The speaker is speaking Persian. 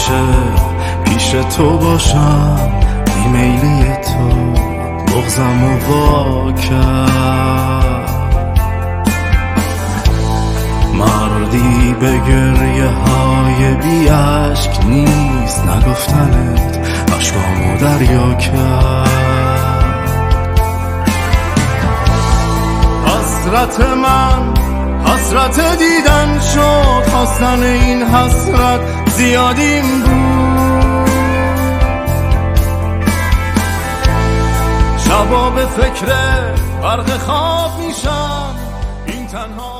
همیشه پیش تو باشم، ایمیلی تو بغضمو وا کرد. مردی به گریه های بی عشق نیست، نگفتنت عشقامو دریا کرد. حسرت من حسرت دیدن شد، خواستن این حسرت زیادیم بود. شبا به فکر فرق خواب میشم، این تنها